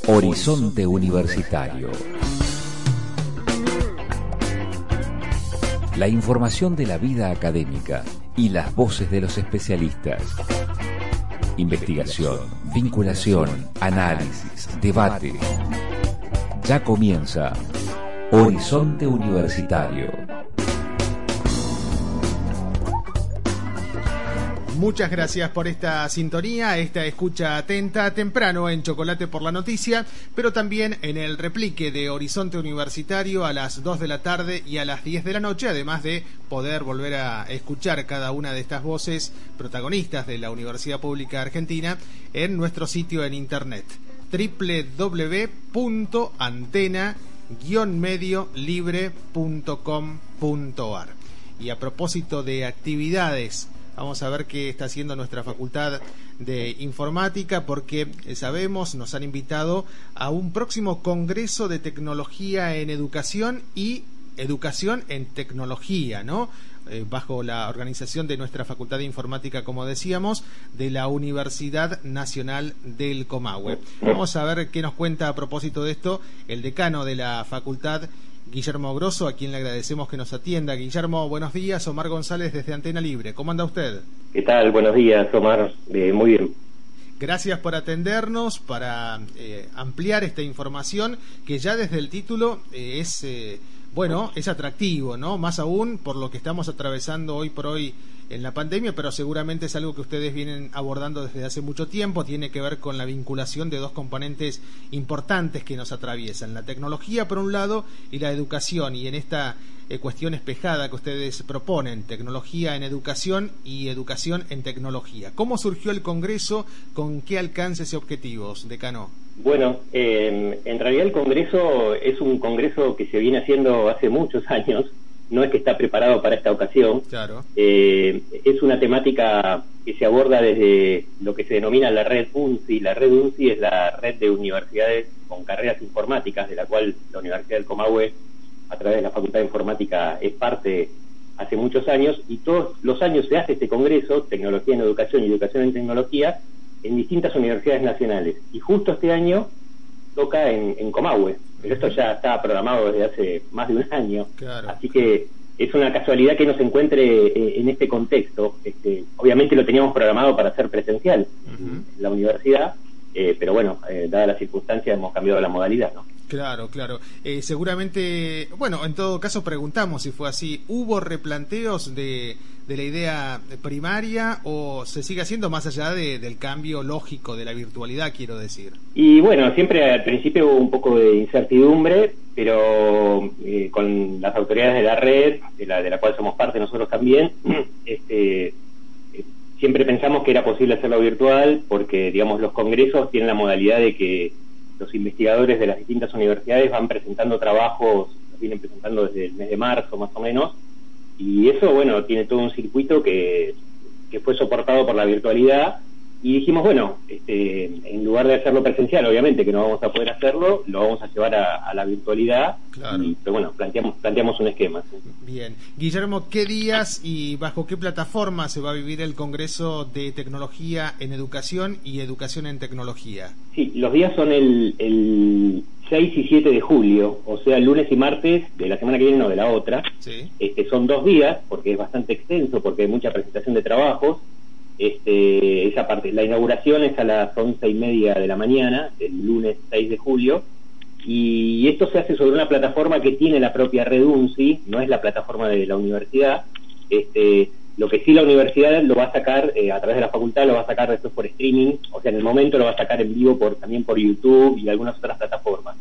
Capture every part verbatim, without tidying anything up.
Horizonte Universitario. La información de la vida académica y las voces de los especialistas. Investigación, vinculación, análisis, debate. Ya comienza Horizonte Universitario. Muchas gracias por esta sintonía, esta escucha atenta, temprano en Chocolate por la Noticia, pero también en el replique de Horizonte Universitario a las dos de la tarde y a las diez de la noche, además de poder volver a escuchar cada una de estas voces protagonistas de la Universidad Pública Argentina en nuestro sitio en internet, doble u doble u doble u punto antena guion medio libre punto com punto a r. Y a propósito de actividades, vamos a ver qué está haciendo nuestra Facultad de Informática, porque sabemos, nos han invitado a un próximo Congreso de Tecnología en Educación y Educación en Tecnología, ¿no? Eh, bajo la organización de nuestra Facultad de Informática, como decíamos, de la Universidad Nacional del Comahue. Vamos a ver qué nos cuenta a propósito de esto el decano de la facultad, Guillermo Grosso, a quien le agradecemos que nos atienda. Guillermo, buenos días. Omar González desde Antena Libre. ¿Cómo anda usted? ¿Qué tal? Buenos días, Omar. Eh, muy bien. Gracias por atendernos, para eh, ampliar esta información que ya desde el título eh, es, eh, bueno, es atractivo, ¿no? Más aún por lo que estamos atravesando hoy por hoy en la pandemia, pero seguramente es algo que ustedes vienen abordando desde hace mucho tiempo. Tiene que ver con la vinculación de dos componentes importantes que nos atraviesan: la tecnología por un lado y la educación, y en esta eh, cuestión espejada que ustedes proponen, tecnología en educación y educación en tecnología. ¿Cómo surgió el Congreso? ¿Con qué alcances y objetivos, decano? Bueno, eh, en realidad el Congreso es un Congreso que se viene haciendo hace muchos años. No es que está preparado para esta ocasión. Claro. Eh, es una temática que se aborda desde lo que se denomina la red U N C I. La red U N C I es la red de universidades con carreras informáticas, de la cual la Universidad del Comahue, a través de la Facultad de Informática, es parte hace muchos años, y todos los años se hace este congreso, Tecnología en Educación y Educación en Tecnología, en distintas universidades nacionales. Y justo este año toca en, en Comahue, pero esto ya está programado desde hace más de un año. Claro. Así que es una casualidad que nos encuentre eh, en este contexto. Este, obviamente lo teníamos programado para ser presencial uh-huh. en la universidad, eh, pero bueno, eh, dadas las circunstancias hemos cambiado la modalidad, ¿no? Claro, claro. Eh, seguramente, bueno, en todo caso preguntamos si fue así. ¿Hubo replanteos de, de la idea primaria o se sigue haciendo más allá de, del cambio lógico de la virtualidad, quiero decir? Y bueno, siempre al principio hubo un poco de incertidumbre, pero eh, con las autoridades de la red, de la, de la cual somos parte nosotros también, este, eh, siempre pensamos que era posible hacerlo virtual, porque, digamos, los congresos tienen la modalidad de que los investigadores de las distintas universidades van presentando trabajos, los vienen presentando desde el mes de marzo más o menos, y eso, bueno, tiene todo un circuito que, que fue soportado por la virtualidad, y dijimos, bueno, este, en lugar de hacerlo presencial, obviamente que no vamos a poder hacerlo, lo vamos a llevar a, a la virtualidad. Claro. Y, pero bueno, planteamos, planteamos un esquema. ¿Sí? Bien. Guillermo, ¿qué días y bajo qué plataforma se va a vivir el Congreso de Tecnología en Educación y Educación en Tecnología? Sí, los días son el, el seis y siete de julio, o sea, el lunes y martes de la semana que viene, no de la otra. Sí. Este, son dos días, porque es bastante extenso, porque hay mucha presentación de trabajos. Este, esa parte, la inauguración es a las once y media de la mañana, el lunes seis de julio, y esto se hace sobre una plataforma que tiene la propia red U N C I, no es la plataforma de la universidad. Este, lo que sí la universidad lo va a sacar eh, a través de la facultad, lo va a sacar después por streaming, o sea, en el momento lo va a sacar en vivo por también por YouTube y algunas otras plataformas.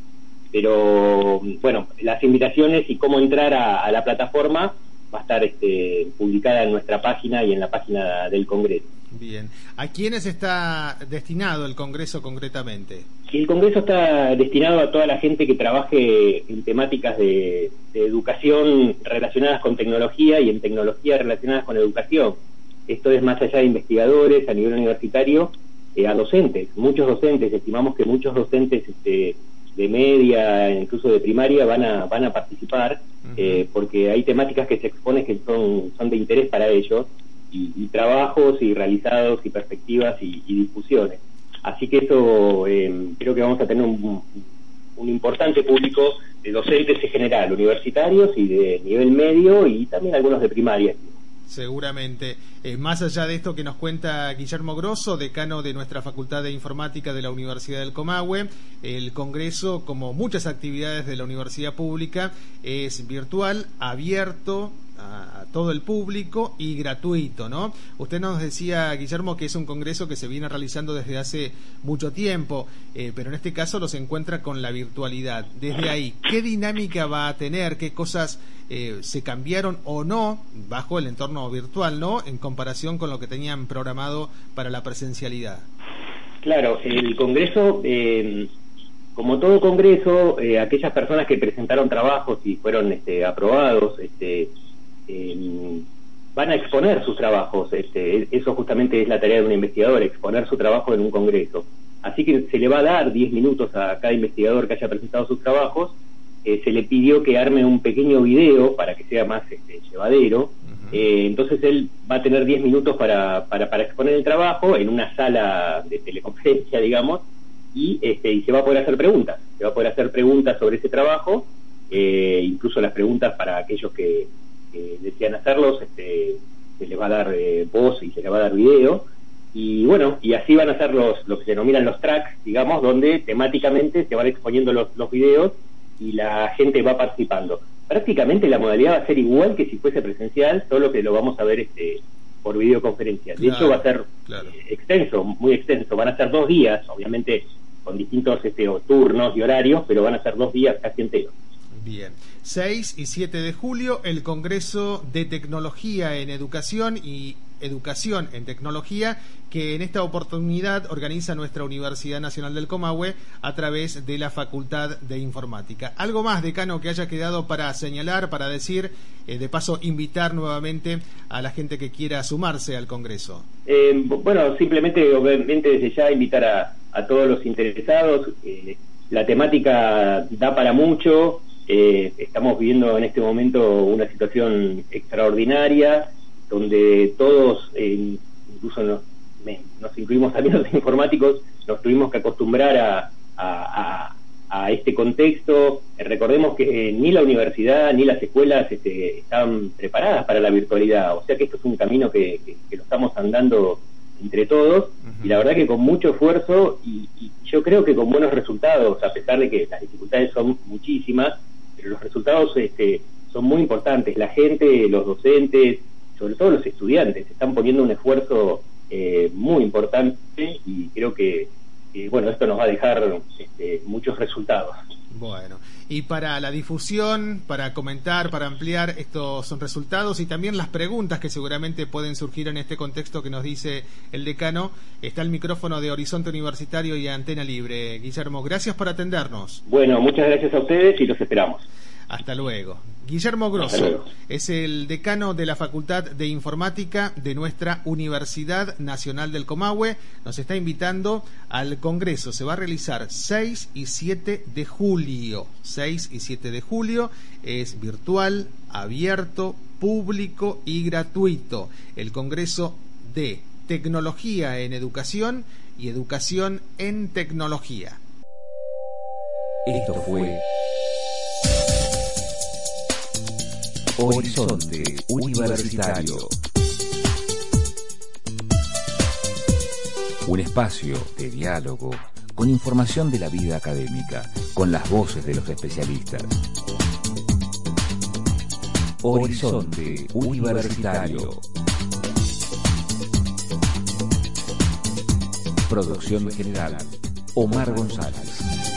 Pero bueno, las invitaciones y cómo entrar a, a la plataforma va a estar este, publicada en nuestra página y en la página del Congreso. Bien. ¿A quiénes está destinado el Congreso concretamente? El Congreso está destinado a toda la gente que trabaje en temáticas de, de educación relacionadas con tecnología y en tecnología relacionadas con educación. Esto es más allá de investigadores a nivel universitario, eh, a docentes, muchos docentes. Estimamos que muchos docentes este, de media, incluso de primaria, van a van a participar, uh-huh. eh, porque hay temáticas que se exponen que son, son de interés para ellos, y, y trabajos y realizados y perspectivas y, y discusiones. así que eso eh, creo que vamos a tener un, un importante público de docentes en general, universitarios y de nivel medio y también algunos de primaria. Seguramente. Eh, más allá de esto que nos cuenta Guillermo Grosso, decano de nuestra Facultad de Informática de la Universidad del Comahue, el Congreso, como muchas actividades de la Universidad Pública, es virtual, abierto a, a todo el público y gratuito, ¿no? Usted nos decía, Guillermo, que es un congreso que se viene realizando desde hace mucho tiempo, eh, pero en este caso los encuentra con la virtualidad. Desde ahí, ¿qué dinámica va a tener? ¿Qué cosas eh, se cambiaron o no bajo el entorno virtual, ¿no?, en comparación con lo que tenían programado para la presencialidad? Claro, el Congreso, eh, como todo Congreso, eh, aquellas personas que presentaron trabajos y fueron este, aprobados, este, eh, van a exponer sus trabajos. Este, eso justamente es la tarea de un investigador, exponer su trabajo en un Congreso. Así que se le va a dar diez minutos a cada investigador que haya presentado sus trabajos. Eh, se le pidió que arme un pequeño video para que sea más este, llevadero. Eh, entonces él va a tener diez minutos para, para, para exponer el trabajo en una sala de teleconferencia, digamos, y, este, y se va a poder hacer preguntas. Se va a poder hacer preguntas sobre ese trabajo, eh, incluso las preguntas para aquellos que, que desean hacerlos, este, se les va a dar eh, voz y se les va a dar video. Y bueno, y así van a ser los, lo que se denominan los tracks, digamos, donde temáticamente se van exponiendo los, los videos y la gente va participando. Prácticamente la modalidad va a ser igual que si fuese presencial, solo que lo vamos a ver este por videoconferencia. De claro, hecho va a ser claro. eh, extenso, muy extenso. Van a ser dos días, obviamente con distintos este, turnos y horarios, pero van a ser dos días casi enteros. Bien. seis y siete de julio, el Congreso de Tecnología en Educación y Educación en Tecnología, que en esta oportunidad organiza nuestra Universidad Nacional del Comahue a través de la Facultad de Informática. ¿Algo más, decano, que haya quedado para señalar, para decir, eh, de paso invitar nuevamente a la gente que quiera sumarse al Congreso? Eh, bueno, simplemente, obviamente, desde ya invitar a, a todos los interesados. Eh, la temática da para mucho. Eh, estamos viviendo en este momento una situación extraordinaria donde todos, eh, incluso nos, me, nos incluimos también los informáticos, nos tuvimos que acostumbrar a, a, a, a este contexto. Eh, recordemos que eh, ni la universidad ni las escuelas este, están preparadas para la virtualidad, o sea que esto es un camino que, que, que lo estamos andando entre todos, uh-huh. y la verdad que con mucho esfuerzo y, y yo creo que con buenos resultados, a pesar de que las dificultades son muchísimas, pero los resultados este, son muy importantes. La gente, los docentes, sobre todo los estudiantes, están poniendo un esfuerzo eh, muy importante y creo que, que bueno, esto nos va a dejar este, muchos resultados. Bueno, y para la difusión, para comentar, para ampliar estos resultados y también las preguntas que seguramente pueden surgir en este contexto que nos dice el decano, está el micrófono de Horizonte Universitario y Antena Libre. Guillermo, gracias por atendernos. Bueno, muchas gracias a ustedes y los esperamos. Hasta luego. Guillermo Grosso es el decano de la Facultad de Informática de nuestra Universidad Nacional del Comahue. Nos está invitando al Congreso. Se va a realizar seis y siete de julio. seis y siete de julio. Es virtual, abierto, público y gratuito. El Congreso de Tecnología en Educación y Educación en Tecnología. Esto fue Horizonte Universitario. Un espacio de diálogo con información de la vida académica, con las voces de los especialistas. Horizonte Universitario. Producción general, Omar González.